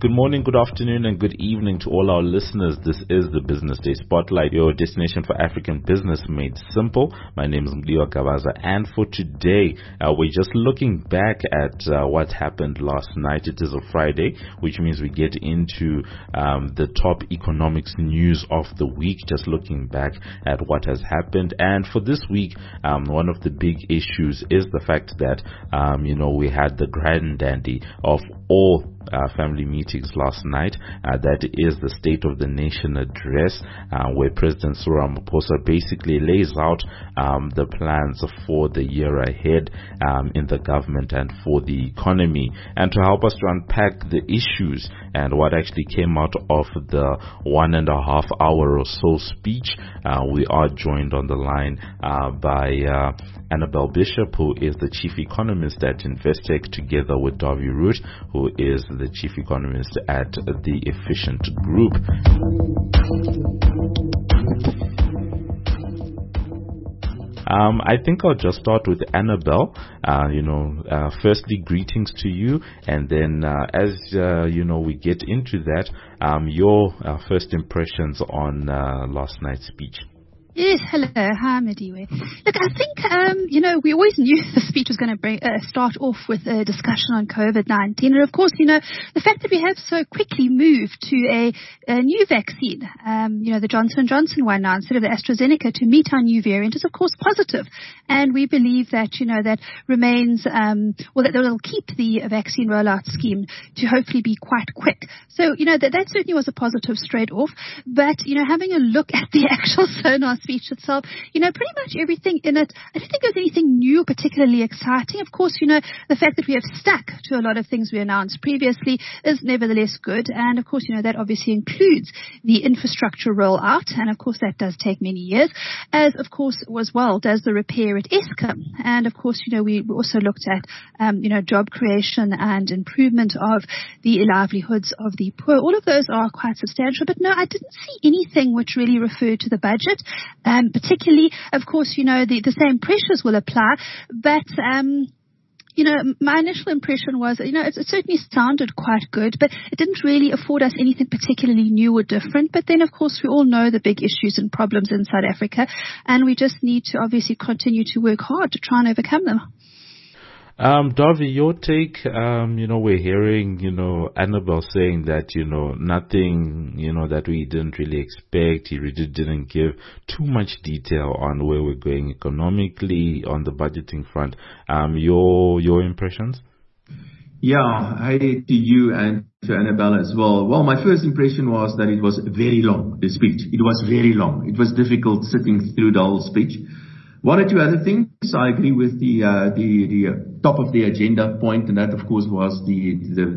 Good morning, good afternoon, and good evening to all our listeners. This is the Business Day Spotlight, your destination for African business made simple. My name is Mliwa Kabaza, and for today, we're just looking back at what happened last night. It is a Friday, which means we get into the top economics news of the week, just looking back at what has happened. And for this week, one of the big issues is the fact that, we had the granddaddy of all family meetings last night. That is the State of the Nation address, where President Cyril Ramaphosa basically lays out the plans for the year ahead in the government and for the economy. And to help us to unpack the issues and what actually came out of the 1.5 hour or so speech, we are joined on the line by Annabelle Bishop, who is the Chief Economist at Investec, together with Dawie Root, who is the Chief Economist at the Efficient Group. I think I'll just start with Annabelle. Firstly, greetings to you, and then as we get into that, your first impressions on last night's speech. Yes, hello. Hi, Mediwe. Look, I think, we always knew the speech was going to start off with a discussion on COVID-19. And of course, the fact that we have so quickly moved to a new vaccine, the Johnson & Johnson one now instead of the AstraZeneca to meet our new variant is of course positive. And we believe that, that remains, that will keep the vaccine rollout scheme to hopefully be quite quick. So, that certainly was a positive straight off. But, having a look at the actual Sonar speech itself, pretty much everything in it, I don't think there's anything new, particularly exciting. Of course, the fact that we have stuck to a lot of things we announced previously is nevertheless good. And of course, that obviously includes the infrastructure rollout. And of course, that does take many years, as of course, as well does the repair at Eskom. And of course, we also looked at, job creation and improvement of the livelihoods of the poor. All of those are quite substantial. But no, I didn't see anything which really referred to the budget. Particularly, of course, the same pressures will apply, but my initial impression was, it certainly sounded quite good, but it didn't really afford us anything particularly new or different. But then, of course, we all know the big issues and problems in South Africa, and we just need to obviously continue to work hard to try and overcome them. Dawie, your take, we're hearing, Annabelle saying that, nothing, that we didn't really expect. He really didn't give too much detail on where we're going economically on the budgeting front. Your impressions? Yeah, hi to you and to Annabelle as well. Well, my first impression was that it was very long, the speech. It was very long. It was difficult sitting through the whole speech. One or two other things, I agree with the top of the agenda point, and that, of course, was the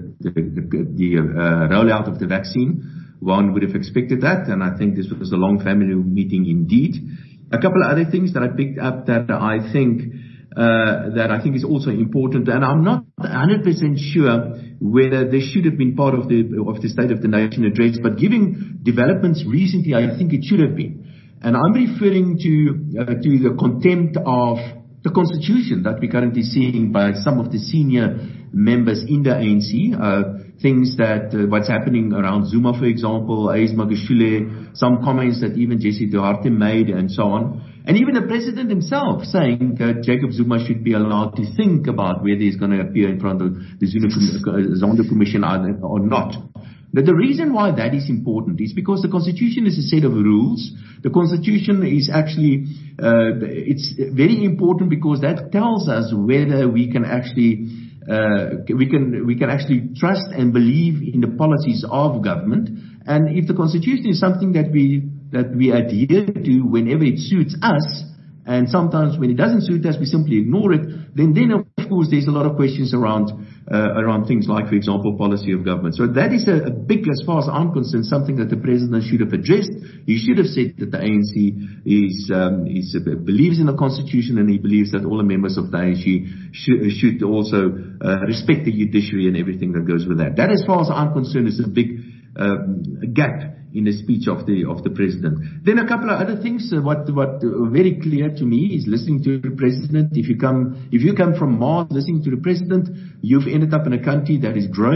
rollout of the vaccine. One would have expected that, and I think this was a long family meeting indeed. A couple of other things that I picked up that I think is also important, and I'm not 100% sure whether this should have been part of the State of the Nation address, but given developments recently, I think it should have been. And I'm referring to the contempt of the Constitution that we're currently seeing by some of the senior members in the ANC. Things that what's happening around Zuma, for example, Ace Magashule, some comments that even Jesse Duarte made, and so on. And even the president himself saying that Jacob Zuma should be allowed to think about whether he's going to appear in front of the Zondo Commission or not. But the reason why that is important is because the Constitution is a set of rules. The Constitution is actually, it's very important because that tells us whether we can actually, we can actually trust and believe in the policies of government. And if the Constitution is something that we adhere to whenever it suits us, and sometimes when it doesn't suit us, we simply ignore it, then of course there's a lot of questions around things like, for example, policy of government. So that is a big, as far as I'm concerned, something that the president should have addressed. He should have said that the ANC believes in the Constitution, and he believes that all the members of the ANC should also respect the judiciary and everything that goes with that. That, as far as I'm concerned, is a big gap in the speech of the president. Then a couple of other things. What very clear to me is listening to the president. If you come from Mars listening to the president, you've ended up in a country that is growing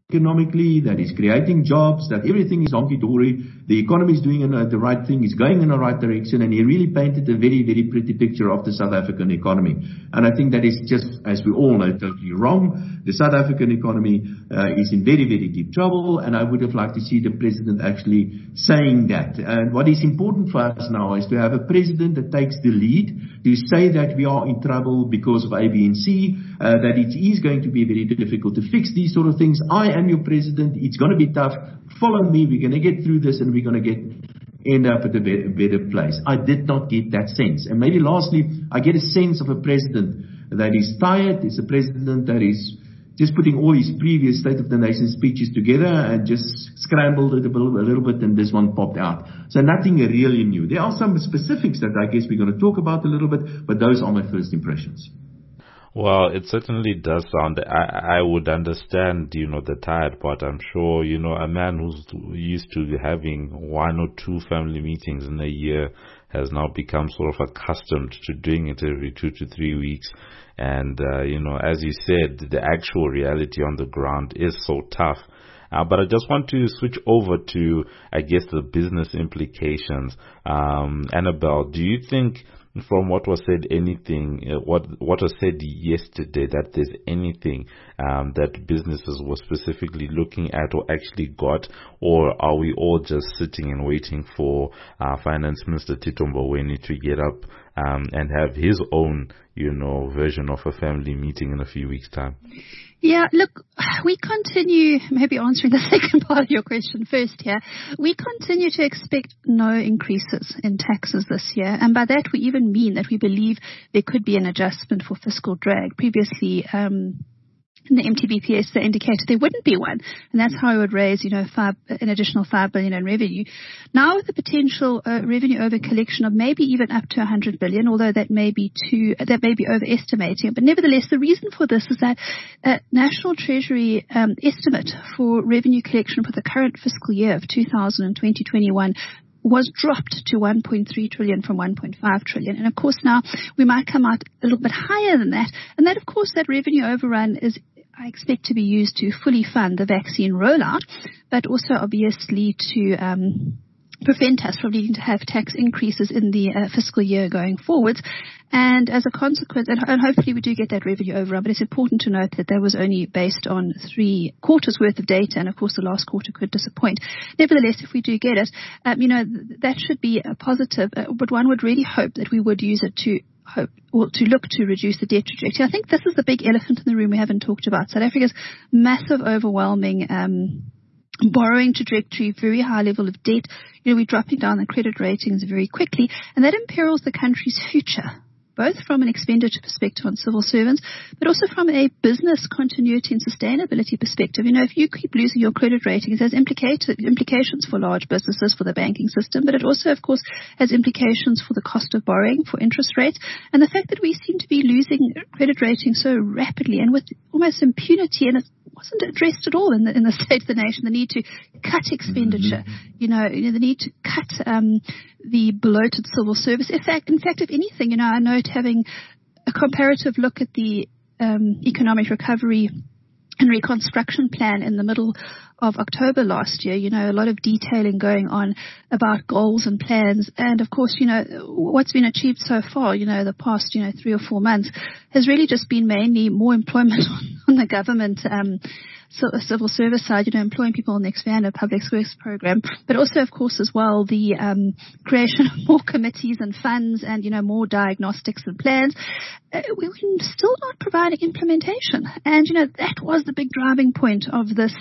economically, that is creating jobs, that everything is honky-dory, the economy is doing the right thing, is going in the right direction, and he really painted a very, very pretty picture of the South African economy. And I think that is just, as we all know, totally wrong. The South African economy is in very, very deep trouble, and I would have liked to see the president actually saying that. And what is important for us now is to have a president that takes the lead, to say that we are in trouble because of A, B, and C, that it is going to be very difficult to fix these sort of things. I am your president. It's going to be tough. Follow me. We're going to get through this, and we're going to end up at a better place. I did not get that sense. And maybe lastly, I get a sense of a president that is tired. It's a president that is just putting all his previous State of the Nation speeches together and just scrambled it a little bit, and this one popped out. So nothing really new. There are some specifics that I guess we're going to talk about a little bit, but those are my first impressions. Well, it certainly does sound, I would understand, the tired part. I'm sure, a man who's used to having 1 or 2 family meetings in a year has now become sort of accustomed to doing it every 2 to 3 weeks. And, as you said, the actual reality on the ground is so tough. But I just want to switch over to, I guess, the business implications. Annabelle, do you think, from what was said, what was said yesterday, that there's anything that businesses were specifically looking at or actually got, or are we all just sitting and waiting for Finance Minister Tito Mboweni to get up and have his own, version of a family meeting in a few weeks' time? Yeah, look, we continue, maybe answering the second part of your question first here, we continue to expect no increases in taxes this year. And by that, we even mean that we believe there could be an adjustment for fiscal drag. Previously, in the MTBPS, they indicated there wouldn't be one. And that's how it would raise, an additional 5 billion in revenue. Now with the potential revenue over collection of maybe even up to 100 billion, although that may be overestimating. But nevertheless, the reason for this is that National Treasury estimate for revenue collection for the current fiscal year of 2020-21 was dropped to 1.3 trillion from 1.5 trillion. And of course now we might come out a little bit higher than that. And that, of course, that revenue overrun is, I expect, to be used to fully fund the vaccine rollout, but also obviously to prevent us from needing to have tax increases in the fiscal year going forwards. And as a consequence, and hopefully we do get that revenue overrun, but it's important to note that that was only based on 3 quarters worth of data, and of course the last quarter could disappoint. Nevertheless, if we do get it, that should be a positive, but one would really hope that we would use it to look to reduce the debt trajectory. I think this is the big elephant in the room we haven't talked about. South Africa's massive, overwhelming borrowing trajectory, very high level of debt. We're dropping down the credit ratings very quickly, and that imperils the country's future, both from an expenditure perspective on civil servants, but also from a business continuity and sustainability perspective. If you keep losing your credit ratings, it has implications for large businesses, for the banking system, but it also, of course, has implications for the cost of borrowing, for interest rates. And the fact that we seem to be losing credit ratings so rapidly and with almost impunity, and it wasn't addressed at all in the State of the Nation, the need to cut expenditure, the need to cut the bloated civil service. In fact, if anything, I note having a comparative look at the economic recovery and reconstruction plan in the middle of October last year, a lot of detailing going on about goals and plans. And of course, what's been achieved so far, the past, 3 or 4 months has really just been mainly more employment on the government civil service side, employing people in the expanded public works program, but also, of course, as well, the creation of more committees and funds and, more diagnostics and plans. We're still not providing implementation. And, that was the big driving point of this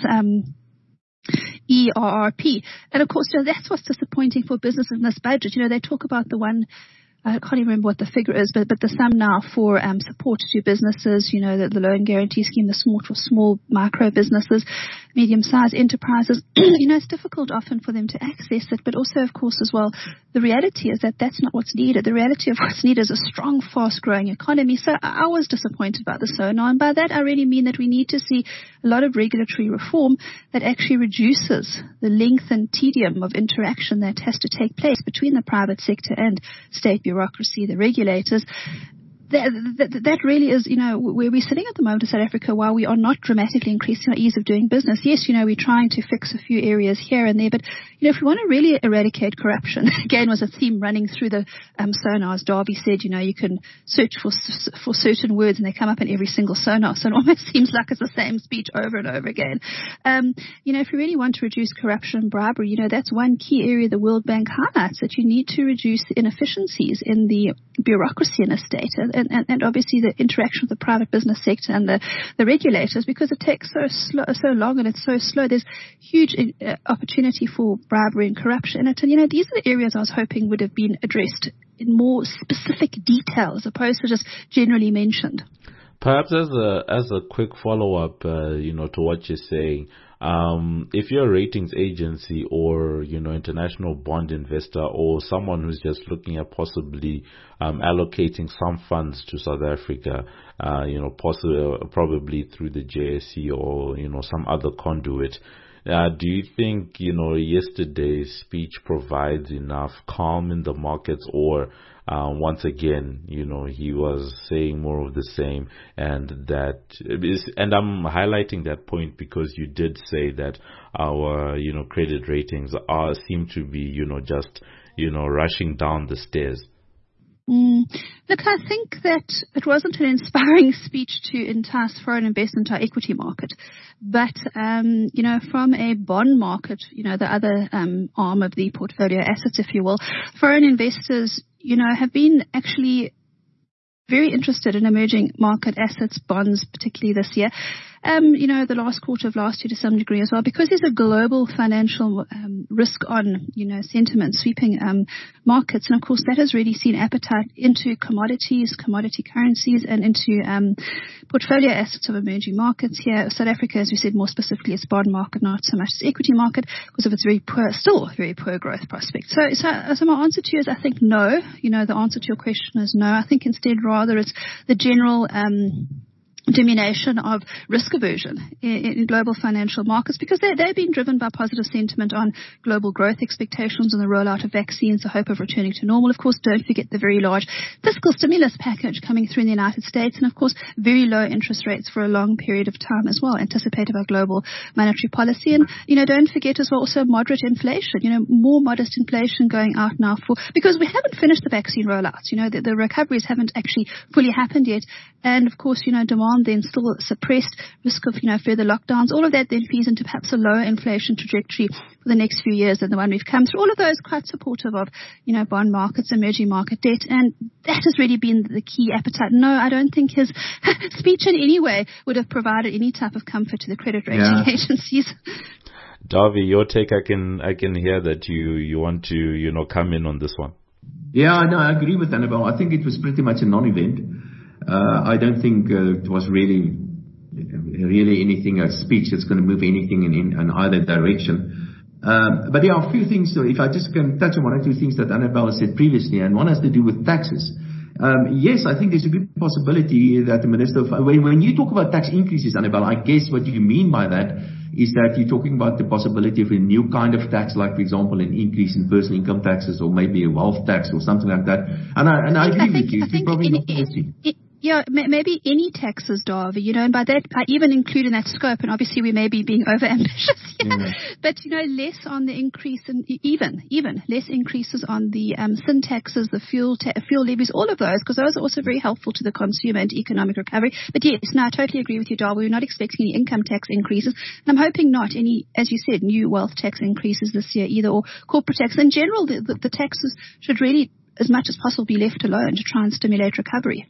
ERRP. And of course, that's what's disappointing for businesses in this budget. They talk about the one, I can't even remember what the figure is, but the sum now for support to businesses, the loan guarantee scheme, the small micro businesses, medium-sized enterprises. It's difficult often for them to access it, but also, of course, as well, the reality is that that's not what's needed. The reality of what's needed is a strong, fast-growing economy. So I was disappointed about the SONA, and by that I really mean that we need to see a lot of regulatory reform that actually reduces the length and tedium of interaction that has to take place between the private sector and state bureaucracy, the regulators. that really is, where we're sitting at the moment in South Africa. While we are not dramatically increasing our ease of doing business, yes, we're trying to fix a few areas here and there, but if we want to really eradicate corruption, again, was a theme running through the sonars. Darby said, you can search for certain words and they come up in every single sonar, so it almost seems like it's the same speech over and over again. If we really want to reduce corruption and bribery, that's one key area the World Bank highlights, that you need to reduce the inefficiencies in the bureaucracy in a state, and obviously the interaction with the private business sector and the regulators, because it takes so long and it's so slow. There's huge opportunity for bribery and corruption. And these are the areas I was hoping would have been addressed in more specific detail as opposed to just generally mentioned. Perhaps as a quick follow-up, to what you're saying, if you're a ratings agency or, international bond investor or someone who's just looking at possibly allocating some funds to South Africa, probably through the JSE or, some other conduit, do you think, yesterday's speech provides enough calm in the markets, or once again, he was saying more of the same, and I'm highlighting that point because you did say that our, credit ratings seem to be, just, rushing down the stairs. Look, I think that it wasn't an inspiring speech to entice foreign investment to our equity market. But, from a bond market, the other arm of the portfolio assets, if you will, foreign investors, have been actually very interested in emerging market assets, bonds, particularly this year. The last quarter of last year to some degree as well, because there's a global financial risk on, sentiment sweeping markets. And of course, that has really seen appetite into commodities, commodity currencies, and into portfolio assets of emerging markets here. South Africa, as we said, more specifically, its bond market, not so much its equity market, because of its still very poor growth prospects. So my answer to you is, I think no. The answer to your question is no. I think instead rather it's the general diminution of risk aversion in global financial markets, because they've been driven by positive sentiment on global growth expectations and the rollout of vaccines, the hope of returning to normal. Of course, don't forget the very large fiscal stimulus package coming through in the United States, and of course, very low interest rates for a long period of time as well, anticipated by global monetary policy. And, don't forget as well also moderate inflation, more modest inflation going out now because we haven't finished the vaccine rollouts. The recoveries haven't actually fully happened yet. And of course, demand then still suppressed, risk of, further lockdowns. All of that then feeds into perhaps a lower inflation trajectory for the next few years than the one we've come through. All of those quite supportive of, bond markets, emerging market debt. And that has really been the key appetite. No, I don't think his speech in any way would have provided any type of comfort to the credit rating agencies. Darby, your take, I can hear that you want to, come in on this one. Yeah, no, I agree with Annabelle. I think it was pretty much a non-event. I don't think it was really anything, a speech that's going to move anything in either direction. But there are a few things, so if I just can touch on one or two things that Annabelle said previously, and one has to do with taxes. Yes, I think there's a good possibility that the Minister of... When you talk about tax increases, Annabelle, I guess what you mean by that is that you're talking about the possibility of a new kind of tax, like, for example, an increase in personal income taxes or maybe a wealth tax or something like that. And I agree with you. It's probably not policy. Yeah, maybe any taxes, Darby, and by that, I even include in that scope, and obviously we may be being over-ambitious here, but, less on the increase in, even less increases on the sin taxes, the fuel levies, all of those, because those are also very helpful to the consumer and economic recovery. But yes, no, I totally agree with you, Darby. We're not expecting any income tax increases, and I'm hoping not any, as you said, new wealth tax increases this year either, or corporate tax. In general, the taxes should really, as much as possible, be left alone to try and stimulate recovery.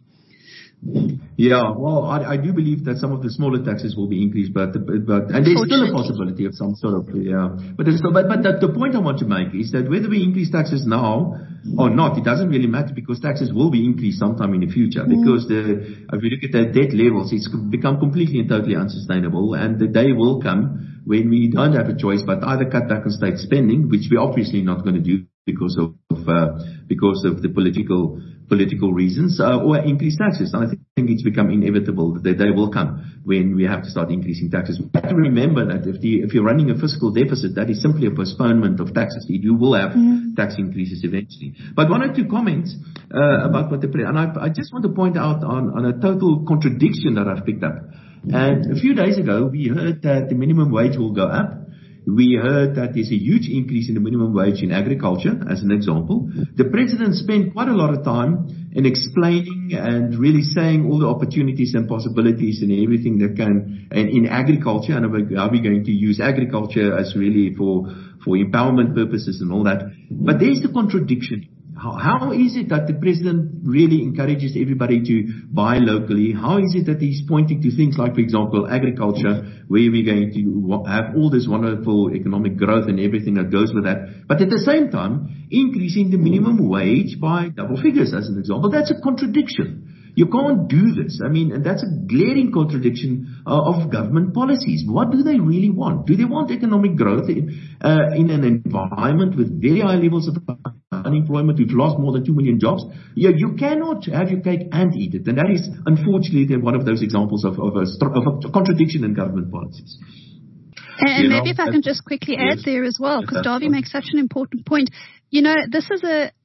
Yeah, well, I do believe that some of the smaller taxes will be increased, but and there's still a possibility of some sort of But the point I want to make is that whether we increase taxes now or not, it doesn't really matter, because taxes will be increased sometime in the future. Because if you look at the debt levels, it's become completely and totally unsustainable, and the day will come when we don't have a choice but either cut back on state spending, which we're obviously not going to do because of the political reasons, or increase taxes. And I think it's become inevitable that the day will come when we have to start increasing taxes. We have to remember that if you're running a fiscal deficit, that is simply a postponement of taxes. You will have tax increases eventually. But one or two comments about what and I just want to point out on a total contradiction that I've picked up. And a few days ago, we heard that the minimum wage will go up. We heard that there's a huge increase in the minimum wage in agriculture, as an example. The president spent quite a lot of time in explaining and really saying all the opportunities and possibilities and everything that can, and in agriculture, and are we going to use agriculture as really for empowerment purposes and all that. But there's the contradiction. How is it that the president really encourages everybody to buy locally? How is it that he's pointing to things like, for example, agriculture, where we're going to have all this wonderful economic growth and everything that goes with that, but at the same time, increasing the minimum wage by double figures, as an example? That's a contradiction. You can't do this. I mean, and that's a glaring contradiction of government policies. What do they really want? Do they want economic growth in an environment with very high levels of unemployment? We've lost more than 2 million jobs. You cannot have your cake and eat it. And that is, unfortunately, one of those examples of a contradiction in government policies. And maybe if I can just quickly add there as well, because Davy makes such an important point. This is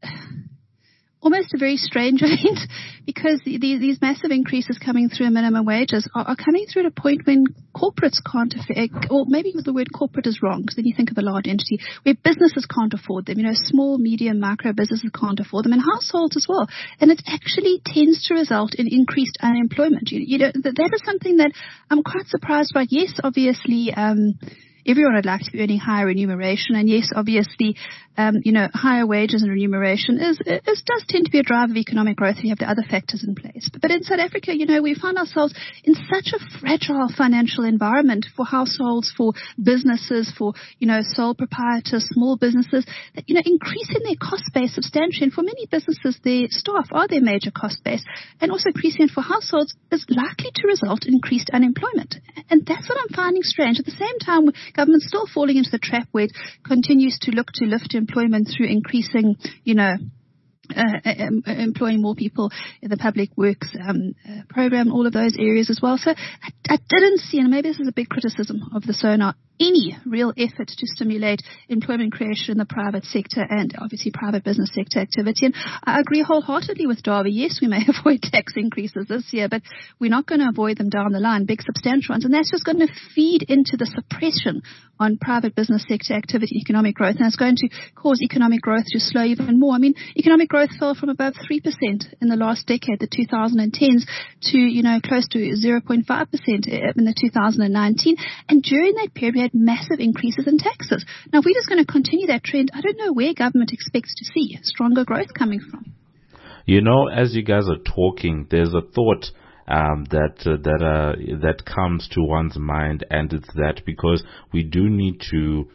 almost a very strange event, because these massive increases coming through in minimum wages are coming through at a point when corporates can't afford, or maybe the word corporate is wrong, because then you think of a large entity, where businesses can't afford them. Small, medium, micro businesses can't afford them, and households as well. And it actually tends to result in increased unemployment. That is something that I'm quite surprised by. Yes, obviously, everyone would like to be earning higher remuneration, and yes, obviously, higher wages and remuneration does tend to be a driver of economic growth if you have the other factors in place. But in South Africa, we find ourselves in such a fragile financial environment for households, for businesses, for, sole proprietors, small businesses, that, increasing their cost base substantially. And for many businesses, their staff are their major cost base. And also increasing it for households is likely to result in increased unemployment. And that's what I'm finding strange. At the same time, government's still falling into the trap where it continues to look to lift employment through increasing, employing more people in the public works program, all of those areas as well. So I didn't see, and maybe this is a big criticism of the SONA, any real effort to stimulate employment creation in the private sector and obviously private business sector activity. And I agree wholeheartedly with Davy. Yes, we may avoid tax increases this year, but we're not going to avoid them down the line, big substantial ones. And that's just going to feed into the suppression on private business sector activity and economic growth. And it's going to cause economic growth to slow even more. I mean, economic growth fell from above 3% in the last decade, the 2010s, to, close to 0.5% in the 2019. And during that period, we had massive increases in taxes. Now, if we're just going to continue that trend, I don't know where government expects to see stronger growth coming from. As you guys are talking, there's a thought that comes to one's mind, and it's that because we do need to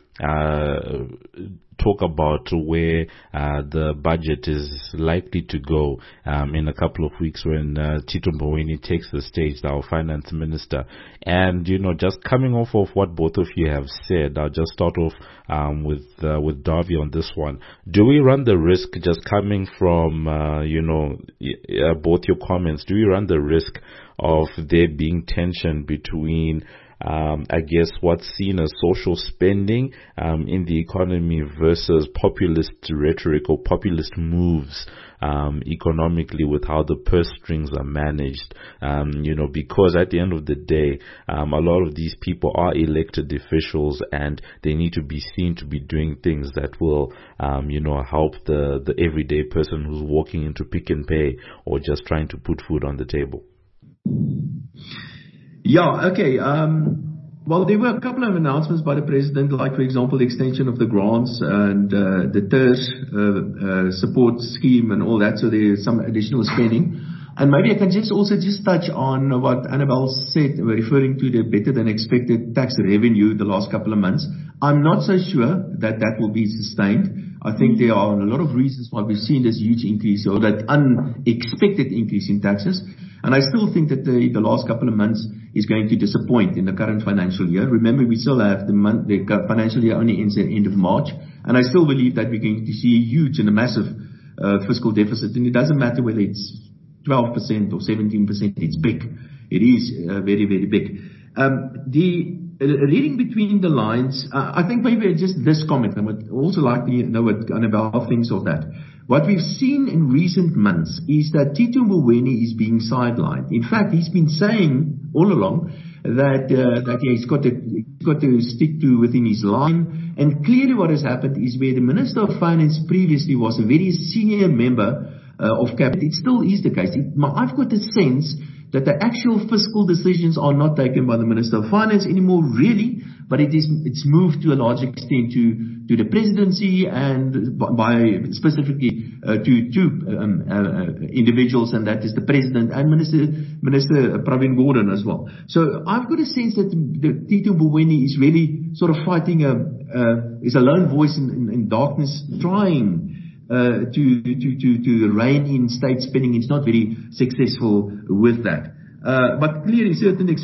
talk about where the budget is likely to go in a couple of weeks when Tito Mboweni takes the stage, our finance minister. And, just coming off of what both of you have said, I'll just start off with Davy on this one. Do we run the risk, just coming from, both your comments, do we run the risk of there being tension between what's seen as social spending in the economy versus populist rhetoric or populist moves economically, with how the purse strings are managed? Because at the end of the day, a lot of these people are elected officials, and they need to be seen to be doing things that will, help the everyday person who's walking into Pick n Pay or just trying to put food on the table. Yeah, okay. Well, there were a couple of announcements by the president, like, for example, the extension of the grants and the TERS support scheme and all that. So there's some additional spending. And maybe I can also touch on what Annabelle said, referring to the better than expected tax revenue the last couple of months. I'm not so sure that will be sustained. I think there are a lot of reasons why we've seen this huge increase, or that unexpected increase in taxes. And I still think that the last couple of months is going to disappoint in the current financial year. Remember, we still have the financial year only ends at the end of March. And I still believe that we're going to see a huge and a massive fiscal deficit. And it doesn't matter whether it's 12% or 17%, it's big. It is very, very big. Reading between the lines, I think maybe just this comment, I would also like to know what Annabelle thinks of that. What we've seen in recent months is that Tito Mboweni is being sidelined. In fact, he's been saying all along that he's got to stick to within his line. And clearly what has happened is where the Minister of Finance previously was a very senior member of Cabinet, it still is the case. I've got the sense that the actual fiscal decisions are not taken by the Minister of Finance anymore, really, but it's moved to a large extent to the presidency and by specifically to two individuals, and that is the President and Minister Pravin Gordhan as well. So I've got a sense that Tito Mboweni is really sort of fighting is a lone voice in darkness, trying to rein in state spending. It's not very successful with that. But clearly,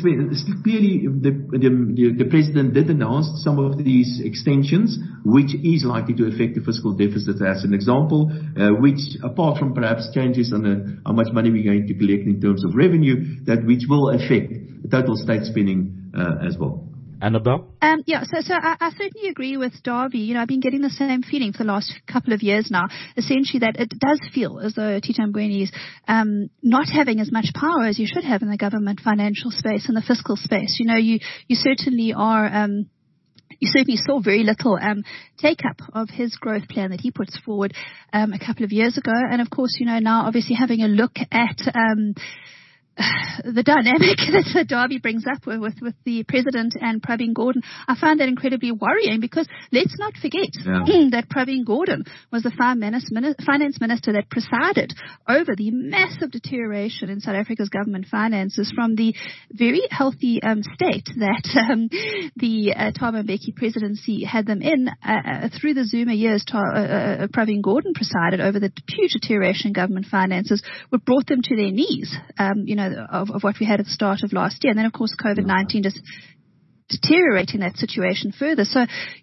the president did announce some of these extensions, which is likely to affect the fiscal deficit as an example, which, apart from perhaps changes on how much money we're going to collect in terms of revenue, which will affect total state spending as well. Annabelle? So I certainly agree with Darby. I've been getting the same feeling for the last couple of years now, essentially that it does feel as though Tito Mboweni is not having as much power as you should have in the government financial space and the fiscal space. You certainly are... You certainly saw very little take-up of his growth plan that he puts forward a couple of years ago. And, of course, now obviously having a look at... the dynamic that Darby brings up with the president and Pravin Gordhan, I find that incredibly worrying, because let's not forget that Pravin Gordhan was the finance minister that presided over the massive deterioration in South Africa's government finances from the very healthy state that the Thabo Mbeki presidency had them in through the Zuma years. Pravin Gordhan presided over the huge deterioration in government finances, what brought them to their knees. Of what we had at the start of last year. And then, of course, COVID-19 just deteriorating that situation further. So,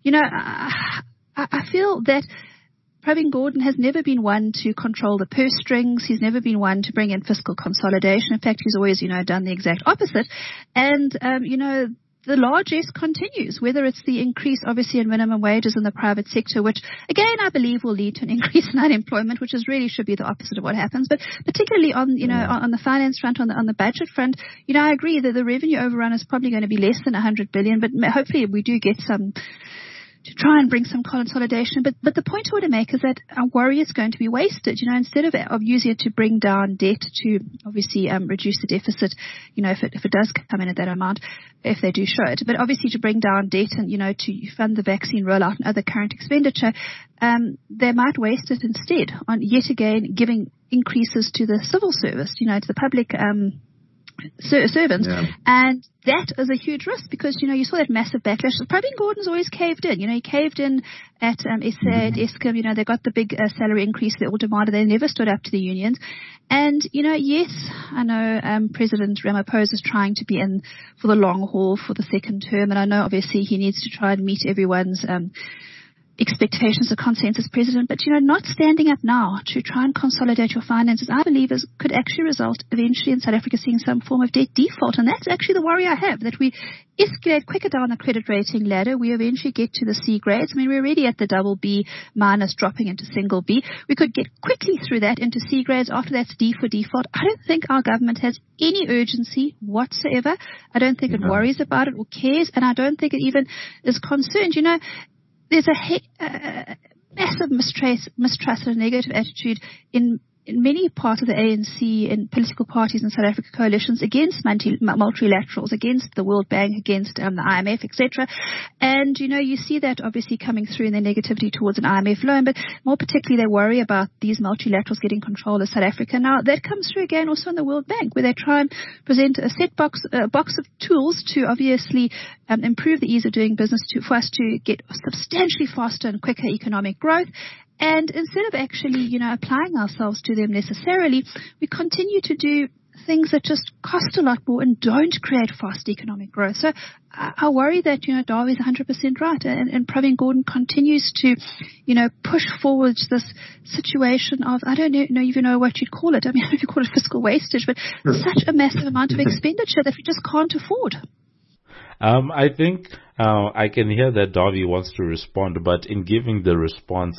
I feel that Pravin Gordhan has never been one to control the purse strings. He's never been one to bring in fiscal consolidation. In fact, he's always, done the exact opposite. And, the largesse continues, whether it's the increase, obviously, in minimum wages in the private sector, which, again, I believe will lead to an increase in unemployment, which really should be the opposite of what happens. But particularly on the finance front, on the budget front, I agree that the revenue overrun is probably going to be less than 100 billion, but hopefully we do get some to try and bring some consolidation. But the point I want to make is that our worry is going to be wasted. Instead of using it to bring down debt to obviously reduce the deficit, if it does come in at that amount, if they do show it, but obviously to bring down debt and, to fund the vaccine rollout and other current expenditure, they might waste it instead on yet again giving increases to the civil service, to the public servants. And that is a huge risk, because, you saw that massive backlash. Pravin Gordhan's always caved in. He caved in at SA, at Eskom. They got the big salary increase they all demanded. They never stood up to the unions. And, yes, I know President Ramaphosa is trying to be in for the long haul for the second term. And I know, obviously, he needs to try and meet everyone's expectations of consensus president, but not standing up now to try and consolidate your finances, I believe could actually result eventually in South Africa seeing some form of debt default. And that's actually the worry I have, that we escalate quicker down the credit rating ladder. We eventually get to the C grades. I mean, we're already at the double B minus, dropping into single B. We could get quickly through that into C grades. After that's D for default. I don't think our government has any urgency whatsoever. I don't think it worries about it or cares, and I don't think it even is concerned. There's a massive mistrust and a negative attitude in many parts of the ANC and political parties in South Africa, coalitions against multilaterals, against the World Bank, against the IMF, etc. And, you see that obviously coming through in their negativity towards an IMF loan, but more particularly they worry about these multilaterals getting control of South Africa. Now, that comes through again also in the World Bank, where they try and present a box of tools to obviously improve the ease of doing business for us to get substantially faster and quicker economic growth. And instead of actually, applying ourselves to them necessarily, we continue to do things that just cost a lot more and don't create fast economic growth. So I worry that, Dawie is 100% right. And Pravin Gordhan continues to, push forward this situation of, I don't even know what you'd call it. I mean, if you call it fiscal wastage, but such a massive amount of expenditure that we just can't afford. I think I can hear that Dawie wants to respond, but in giving the response,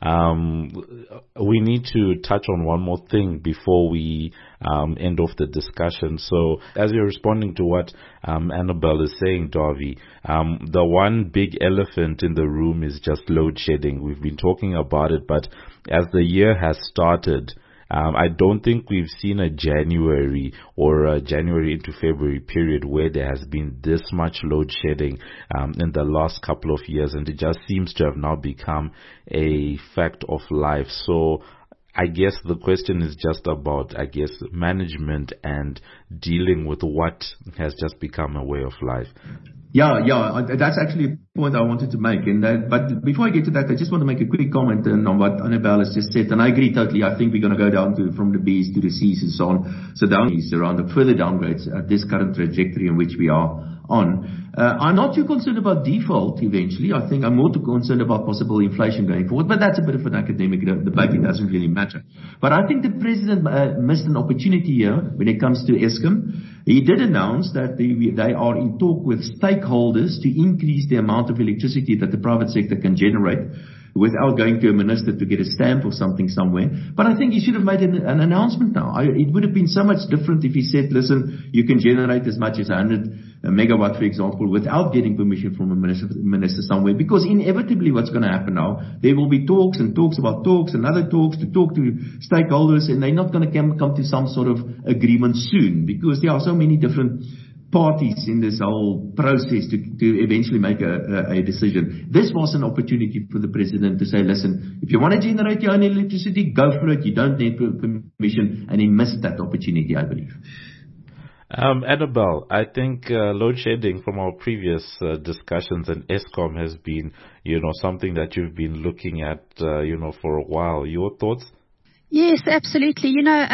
we need to touch on one more thing before we end off the discussion. So as you're responding to what Annabelle is saying, Dawie, the one big elephant in the room is just load shedding. We've been talking about it, but as the year has started, I don't think we've seen a January or a January into February period where there has been this much load shedding in the last couple of years, and it just seems to have now become a fact of life. So I guess the question is just about, management and dealing with what has just become a way of life. Yeah, that's actually a point I wanted to make. But before I get to that, I just want to make a quick comment on what Annabelle has just said. And I agree totally. I think we're going to go down from the Bs to the Cs and so on. So down is around the further downgrades at this current trajectory in which we are on. I'm not too concerned about default eventually. I think I'm more too concerned about possible inflation going forward. But that's a bit of an academic debate. It doesn't really matter. But I think the president missed an opportunity here when it comes to Eskom. He did announce that they are in talk with stakeholders to increase the amount of electricity that the private sector can generate without going to a minister to get a stamp or something somewhere. But I think he should have made an announcement now. It would have been so much different if he said, listen, you can generate as much as 100 megawatt, for example, without getting permission from a minister somewhere. Because inevitably what's going to happen now, there will be talks and talks about talks and other talks to talk to stakeholders, and they're not going to come to some sort of agreement soon, because there are so many different parties in this whole process to eventually make a decision. This was an opportunity for the president to say, listen, if you want to generate your own electricity, go for it. You don't need permission. And he missed that opportunity, I believe. Annabelle, I think load shedding from our previous discussions and Eskom has been, something that you've been looking at, for a while. Your thoughts? Yes, absolutely.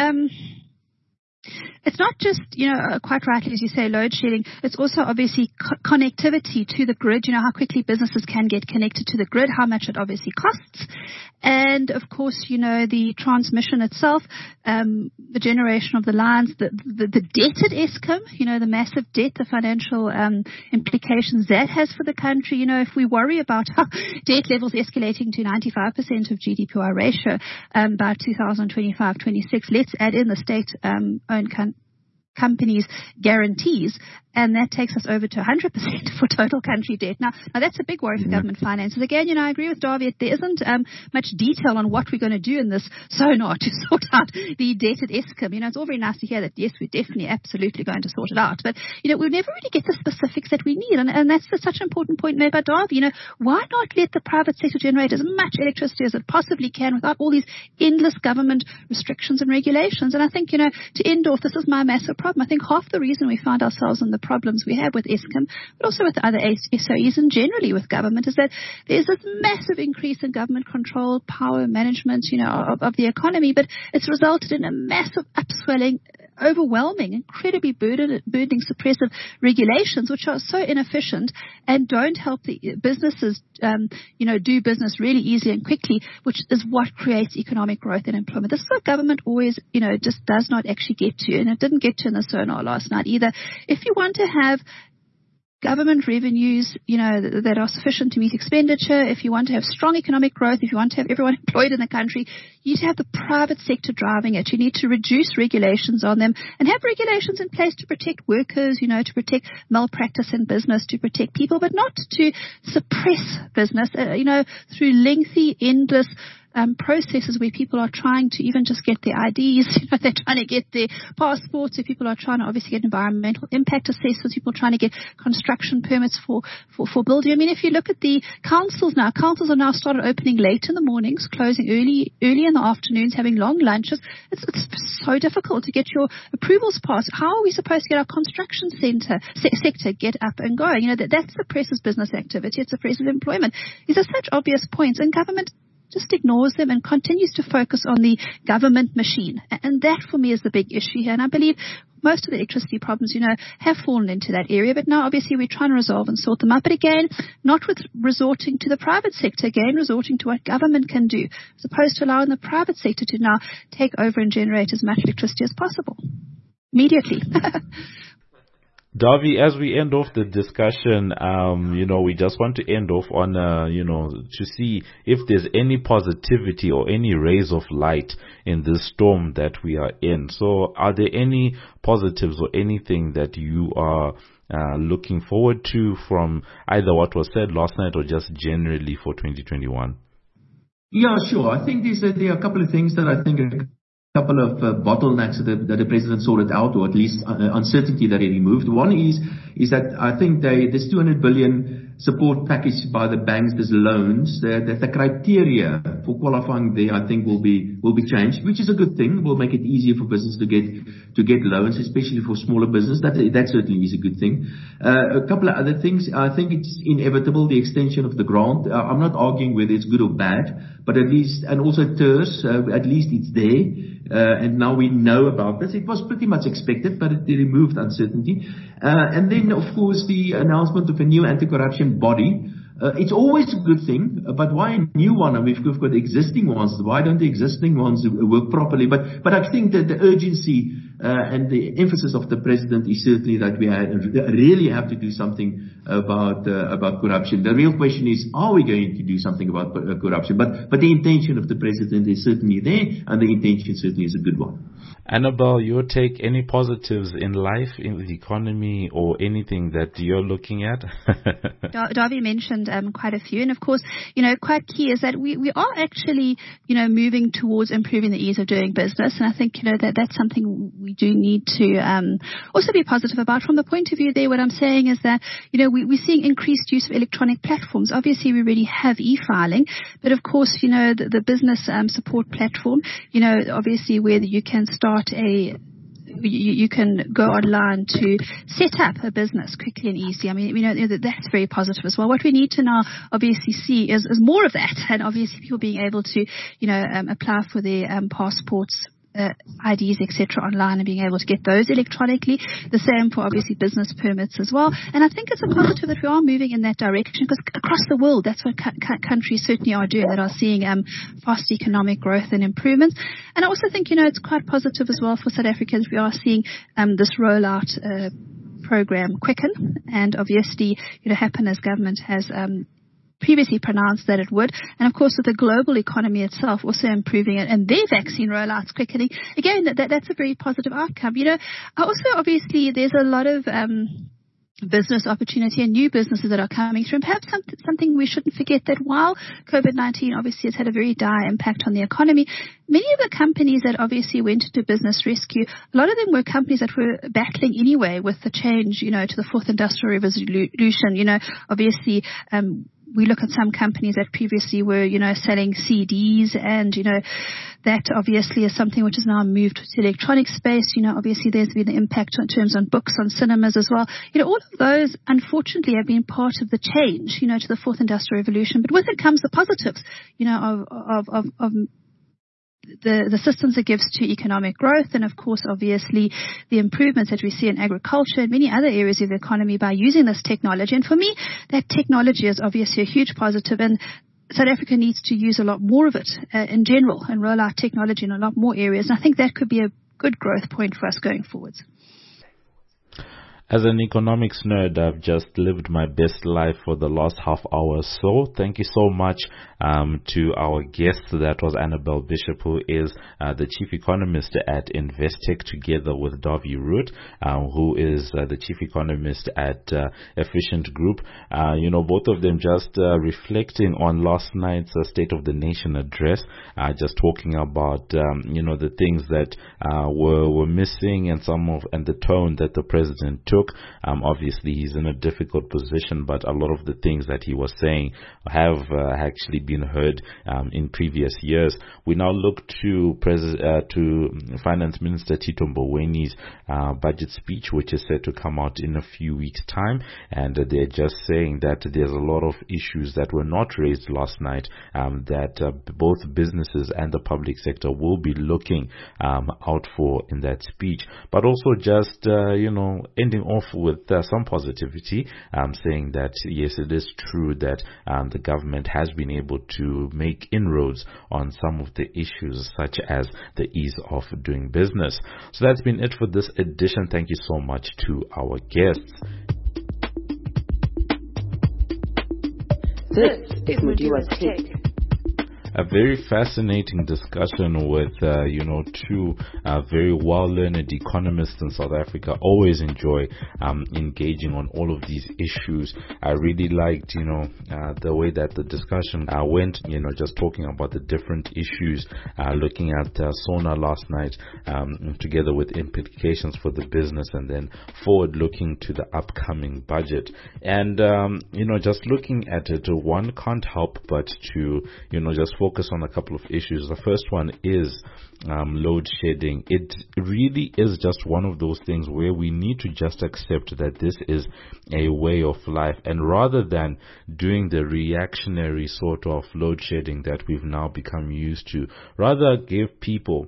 It's not just, quite rightly, as you say, load shedding. It's also obviously connectivity to the grid, how quickly businesses can get connected to the grid, how much it obviously costs. And of course, the transmission itself, the generation of the lines, the debt at Eskom, the massive debt, the financial implications that has for the country. If we worry about how debt levels escalating to 95% of GDPR ratio by 2025-26, let's add in the state-owned companies' guarantees, and that takes us over to 100% for total country debt. Now that's a big worry for government finances. Again, I agree with Dawie. There isn't much detail on what we're going to do in this sonar to sort out the debt at Eskom. It's all very nice to hear that, yes, we're definitely, absolutely going to sort it out. But, we'll never really get the specifics that we need. And that's such an important point made by Dawie. Why not let the private sector generate as much electricity as it possibly can without all these endless government restrictions and regulations? And I think, to end off, this is my massive problem. I think half the reason we find ourselves in the problems we have with Eskom, but also with other SOEs and generally with government, is that there's this massive increase in government control, power management, of the economy, but it's resulted in a massive upswelling, overwhelming, incredibly burdening, suppressive regulations, which are so inefficient and don't help the businesses, do business really easily and quickly, which is what creates economic growth and employment. This is what government always, just does not actually get to, and it didn't get to in the sonar last night either. If you want to have government revenues, that are sufficient to meet expenditure, if you want to have strong economic growth, if you want to have everyone employed in the country, you need to have the private sector driving it. You need to reduce regulations on them and have regulations in place to protect workers, to protect malpractice in business, to protect people, but not to suppress business, through lengthy, endless processes where people are trying to even just get their IDs, they're trying to get their passports, so people are trying to obviously get environmental impact assessments, people are trying to get construction permits for building. I mean, if you look at the councils now, councils are now started opening late in the mornings, closing early in the afternoons, having long lunches. It's so difficult to get your approvals passed. How are we supposed to get our construction sector get up and going? That suppresses business activity, it suppresses employment. These are such obvious points, and government just ignores them and continues to focus on the government machine. And that for me is the big issue here. And I believe most of the electricity problems, have fallen into that area. But now, obviously, we're trying to resolve and sort them out. But again, not with resorting to the private sector. Again, resorting to what government can do, as opposed to allowing the private sector to now take over and generate as much electricity as possible immediately. Dawie, as we end off the discussion, we just want to end off on, to see if there's any positivity or any rays of light in this storm that we are in. So are there any positives or anything that you are looking forward to from either what was said last night or just generally for 2021? Yeah, sure. I think there are a couple of things that I think couple of bottlenecks that the president sorted out, or at least uncertainty that he removed. One is that I think this 200 billion support package by the banks, there's loans, that the criteria for qualifying there, I think will be changed, which is a good thing. Will make it easier for business to get loans, especially for smaller business. That certainly is a good thing. A couple of other things. I think it's inevitable, the extension of the grant. I'm not arguing whether it's good or bad, but at least, and also TERS, at least it's there. And now we know about this. It was pretty much expected, but it removed uncertainty. And then, of course, the announcement of a new anti-corruption body. It's always a good thing, but why a new one? And we've got existing ones. Why don't the existing ones work properly? But I think that the urgency and the emphasis of the president is certainly that we really have to do something about corruption. The real question is, are we going to do something about corruption? But the intention of the president is certainly there, and the intention certainly is a good one. Annabelle, your take, any positives in life, in the economy, or anything that you're looking at? Dawie mentioned quite a few. And of course, quite key is that we are actually, moving towards improving the ease of doing business. And I think, that's something we do need to also be positive about. From the point of view there, what I'm saying is that, we're seeing increased use of electronic platforms. Obviously, we already have e-filing. But of course, the business support platform, obviously where you can start you can go online to set up a business quickly and easily. I mean, that's very positive as well. What we need to now obviously see is more of that, and obviously people being able to, apply for their passports, IDs, etc. online, and being able to get those electronically. The same for obviously business permits as well. And I think it's a positive that we are moving in that direction, because across the world, that's what countries certainly are doing, that are seeing fast economic growth and improvements. And I also think, it's quite positive as well for South Africans. We are seeing this rollout program quicken, and obviously, Happiness government has previously pronounced that it would. And of course, with the global economy itself also improving it and their vaccine rollouts quickening, again, that's a very positive outcome. Also, obviously, there's a lot of business opportunity and new businesses that are coming through. And perhaps something we shouldn't forget, that while COVID-19 obviously has had a very dire impact on the economy, many of the companies that obviously went into business rescue, a lot of them were companies that were battling anyway with the change, to the fourth industrial revolution. Obviously, we look at some companies that previously were, selling CDs, and, that obviously is something which has now moved to the electronic space. Obviously there's been an impact in terms on books, on cinemas as well. All of those, unfortunately, have been part of the change, to the fourth industrial revolution. But with it comes the positives, of the systems it gives to economic growth, and of course, obviously, the improvements that we see in agriculture and many other areas of the economy by using this technology. And for me, that technology is obviously a huge positive, and South Africa needs to use a lot more of it in general, and roll out technology in a lot more areas. And I think that could be a good growth point for us going forwards. As an economics nerd, I've just lived my best life for the last half hour or so. Thank you so much to our guest. That was Annabelle Bishop, who is the chief economist at Investec, together with Dawie Root, who is the chief economist at Efficient Group. Both of them just reflecting on last night's State of the Nation address, just talking about the things that were missing, and the tone that the president took took. Obviously, he's in a difficult position, but a lot of the things that he was saying have actually been heard in previous years. We now look to Finance Minister Tito Mbowene's budget speech, which is set to come out in a few weeks' time, and they're just saying that there's a lot of issues that were not raised last night that both businesses and the public sector will be looking out for in that speech, but also just ending off with some positivity, saying that yes, it is true that the government has been able to make inroads on some of the issues such as the ease of doing business. So that's been it for this edition. Thank you so much to our guests. This is Mudiwa's Take. A very fascinating discussion with, two very well-learned economists in South Africa. Always enjoy engaging on all of these issues. I really liked, the way that the discussion went, just talking about the different issues, looking at SONA last night, together with implications for the business, and then forward-looking to the upcoming budget. And, just looking at it, one can't help but to, just focus on a couple of issues. The first one is load shedding. It really is just one of those things where we need to just accept that this is a way of life, and rather than doing the reactionary sort of load shedding that we've now become used to, rather give people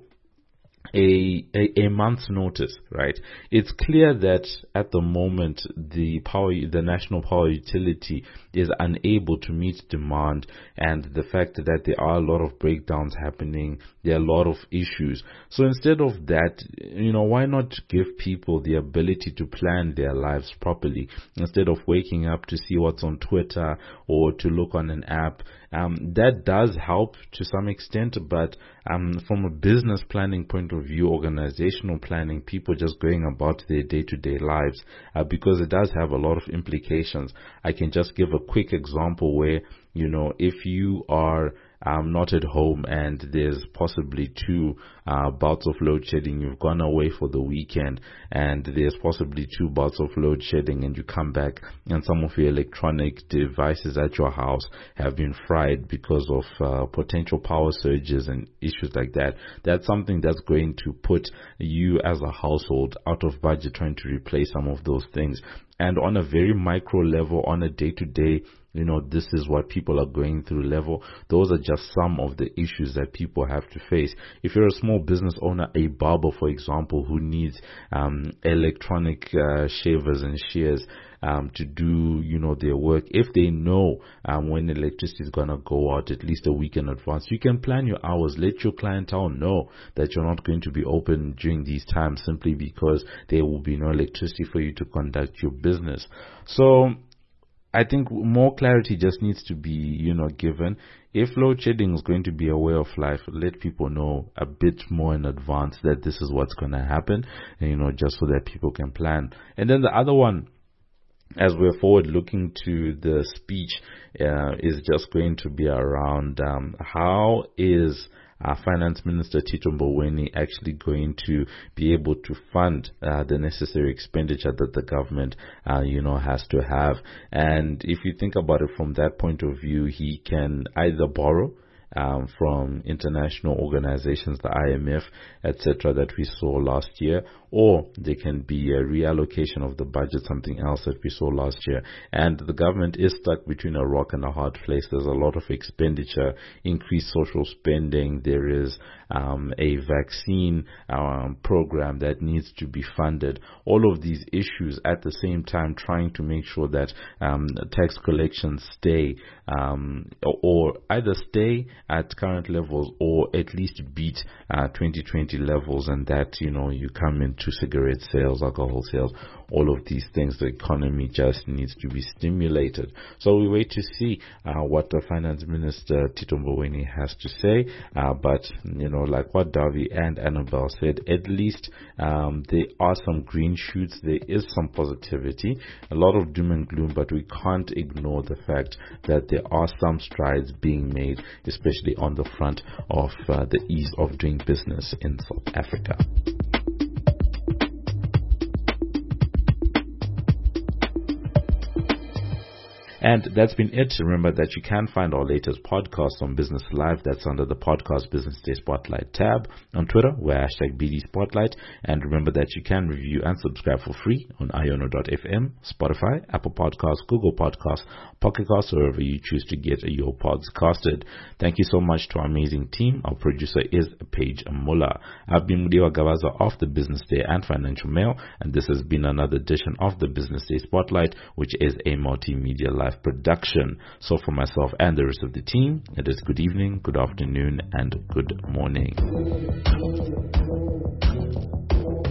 a month's notice, right? It's clear that at the moment the national power utility is unable to meet demand, and the fact that there are a lot of breakdowns happening, there are a lot of issues. So instead of that, why not give people the ability to plan their lives properly instead of waking up to see what's on Twitter or to look on an app? That does help to some extent, but from a business planning point of view, organizational planning, people just going about their day-to-day lives, because it does have a lot of implications. I can just give a quick example where, if you are not at home and there's possibly 2 bouts of load shedding, you've gone away for the weekend and there's possibly 2 bouts of load shedding, and you come back and some of your electronic devices at your house have been fried because of potential power surges and issues like that. That's something that's going to put you as a household out of budget trying to replace some of those things. And on a very micro level, on a day-to-day, this is what people are going through level. Those are just some of the issues that people have to face. If you're a small business owner, a barber, for example, who needs electronic shavers and shears to do, their work, if they know when electricity is going to go out at least a week in advance, you can plan your hours. Let your clientele know that you're not going to be open during these times simply because there will be no electricity for you to conduct your business. So I think more clarity just needs to be, given. If load shedding is going to be a way of life, let people know a bit more in advance that this is what's going to happen, and, just so that people can plan. And then the other one, as we're forward looking to the speech, is just going to be around how is Finance Minister Tito Mboweni actually going to be able to fund the necessary expenditure that the government has to have. And if you think about it from that point of view, he can either borrow from international organizations, the IMF, etc., that we saw last year, or there can be a reallocation of the budget, something else that we saw last year. And the government is stuck between a rock and a hard place. There's a lot of expenditure, increased social spending. There is a vaccine program that needs to be funded. All of these issues at the same time trying to make sure that tax collections stay or either stay at current levels or at least beat 2020 levels, and that you come into cigarette sales, alcohol sales, all of these things. The economy just needs to be stimulated. So we wait to see what the Finance Minister Tito Mboweni has to say, but like what Davi and Annabelle said, at least there are some green shoots, there is some positivity, a lot of doom and gloom, but we can't ignore the fact that there are some strides being made, especially on the front of the ease of doing business in South Africa. And that's been it. Remember that you can find our latest podcast on Business Live. That's under the Podcast Business Day Spotlight tab. On Twitter, we're #BD Spotlight. And remember that you can review and subscribe for free on iono.fm, Spotify, Apple Podcasts, Google Podcasts, Pocket Casts, or wherever you choose to get your pods casted. Thank you so much to our amazing team. Our producer is Paige Muller. I've been Mudiwa Gavaza of the Business Day and Financial Mail, and this has been another edition of the Business Day Spotlight, which is a multimedia live production. So for myself and the rest of the team, it is good evening, good afternoon, and good morning.